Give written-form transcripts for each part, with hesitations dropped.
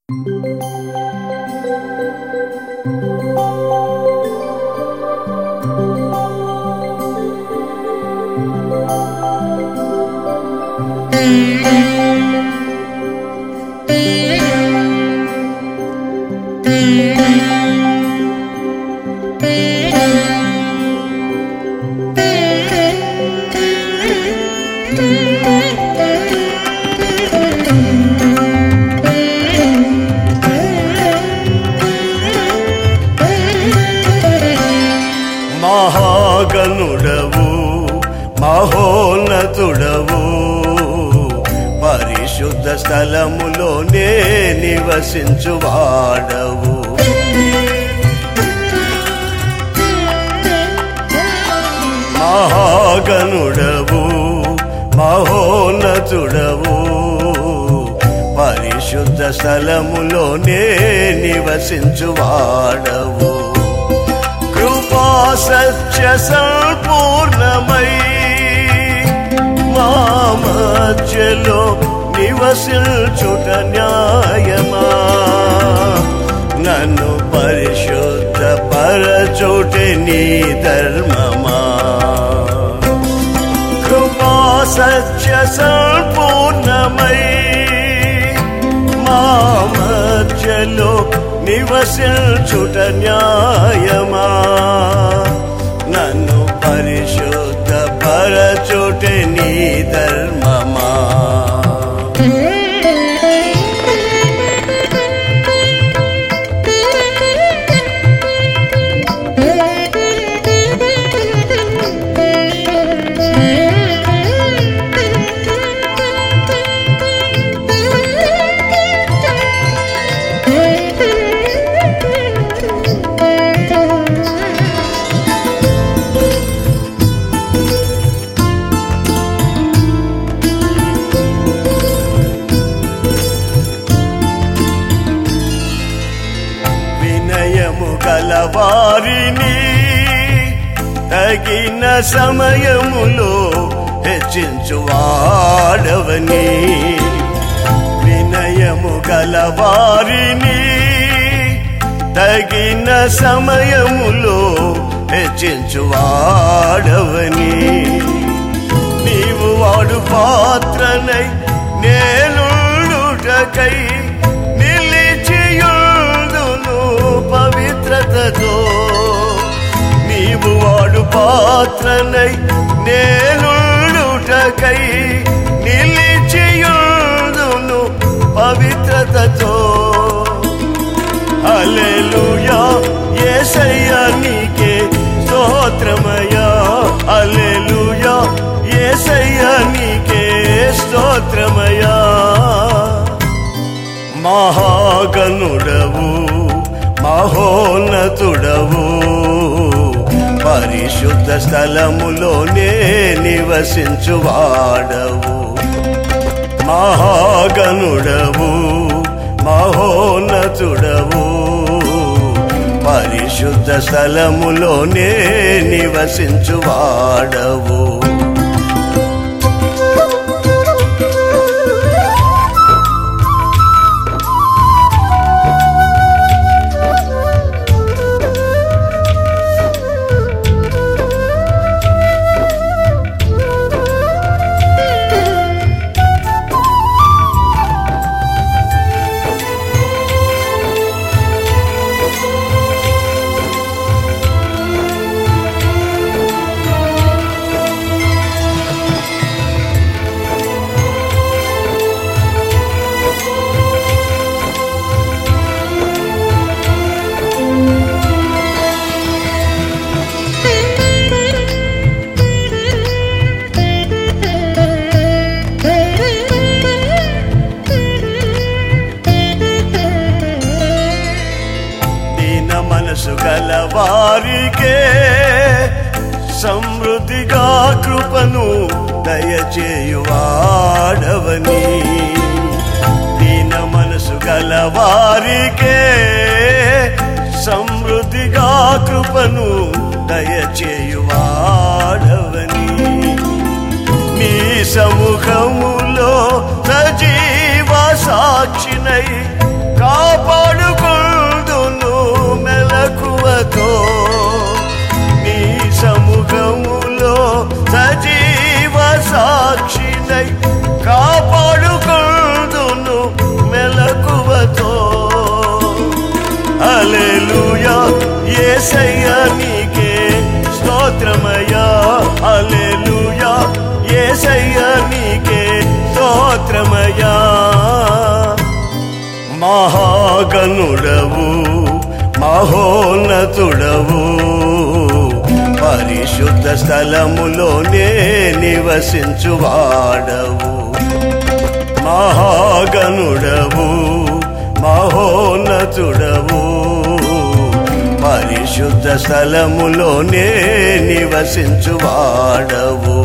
మహాగణుడవు మహోన్నతుడవు పరిశుద్ధ స్థలములోనే నివసించువాడవు. మహాగణుడవు మహోన్నతుడవు పరిశుద్ధ స్థలములోనే నివసించువాడవు. కృపా సత్య సంపూర్ణమై మా మధ్యలో నివసించుట న్యాయమా? నన్ను పరిశుద్ధ పరచుటే నీ ధర్మమా? కృపా సత్య సంపూర్ణమై మా మధ్యలో నివసించుట న్యాయమా? నన్ను పరిశుద్ధ పరచుటే నీ ధర్మమా? గలవారిని తగిన సమయములో హెచ్చించువాడవని, వినయము గలవారిని తగిన సమయములో హెచ్చించువాడవని, నీవు వాడు పాత్రనై నేనుండుటకై నిలిచియుందును పవిత్రతతో. నీవు వాడు పాత్రనై నేనుండుటకై నిలిచియుందును పవిత్రతతో. హల్లెలూయా యేసయ్యా నీకే స్తోత్రమయ్యా, హల్లెలూయా యేసయ్యా నీకే స్తోత్రమయ్యా. మహాగణుడవు మహోన్నతుడవు పరిశుద్ధ స్థలములోనే నివసించువాడవు. మహాగణుడవు మహోన్నతుడవు పరిశుద్ధ స్థలములోనే నివసించువాడవు. మనసు గలవారికే సమృద్ధిగా కృపను దయచేయువాడవని, దీన మనసు గలవారికే సమృద్ధిగా కృపను దయచేయువాడవని, నీ సముఖములో సజీవ సాక్షినై యేసయ్యా నీకే స్తోత్రమయ్యా హల్లెలూయా యేసయ్యా నీకే స్తోత్రమయ్యా మహాగణుడవు మహోన్నతుడవు పరిశుద్ధ స్థలములోనే నివసించువాడవు మహాగణుడవు మహోన్నతుడవు పరిశుద్ధ స్థలములోనే నివసించువాడవు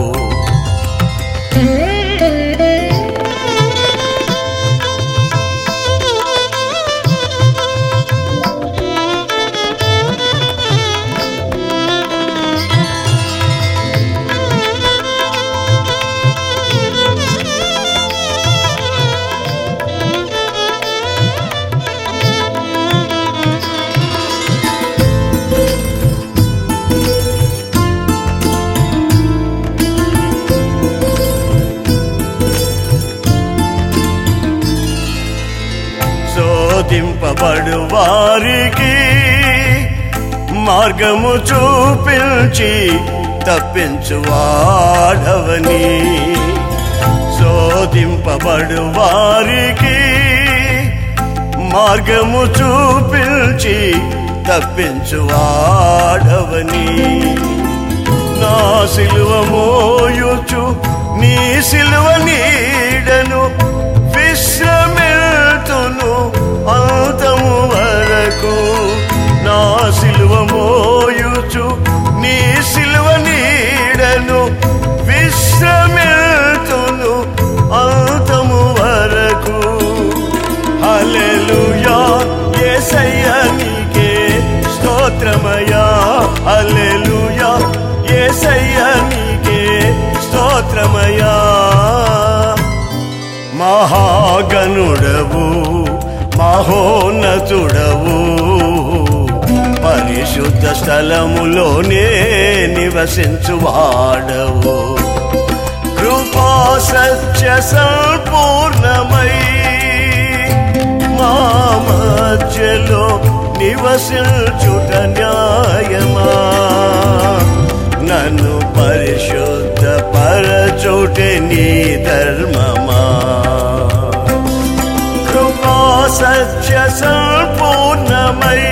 శోధింపబడు వారికి మార్గము చూపించి తప్పించువాడవని శోధింపబడు వారికి మార్గము చూపించి తప్పించువాడవని నా సిలువ మోయుచు నీ సిలువ నీడను విశ్రమిల్తును అంతము వరకు నా సిలువ మోయుచు నీ సిలువ నీడను విశ్రమిల్తును అంతము వరకు హల్లెలూయా యేసయ్యా నీకే స్తోత్రమయ్యా హల్లెలూయా యేసయ్యా నీకే స్తోత్రమయ్యా మహాగణుడవు మహోన్నతుడవు పరిశుద్ధ స్థలములోనే నివసించువాడవు కృపా సత్య సంపూర్ణమై మా మధ్యలో నివసించుట న్యాయమా నన్ను పరిశుద్ధ పరచుటే నీ ధర్మమా కృపా సత్య సంపూర్ణమై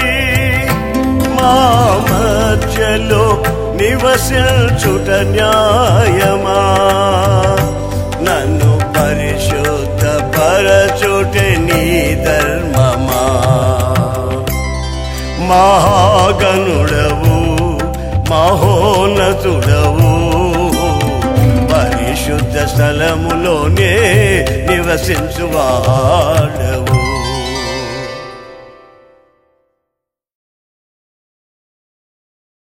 మా మధ్యలో నివసించుట న్యాయమా నన్ను పరిశుద్ధ పరచుటే నీ ధర్మమా మహాగణుడవు మహోన్నతుడవు పరిశుద్ధ స్థలములోనే నివసించువాడవు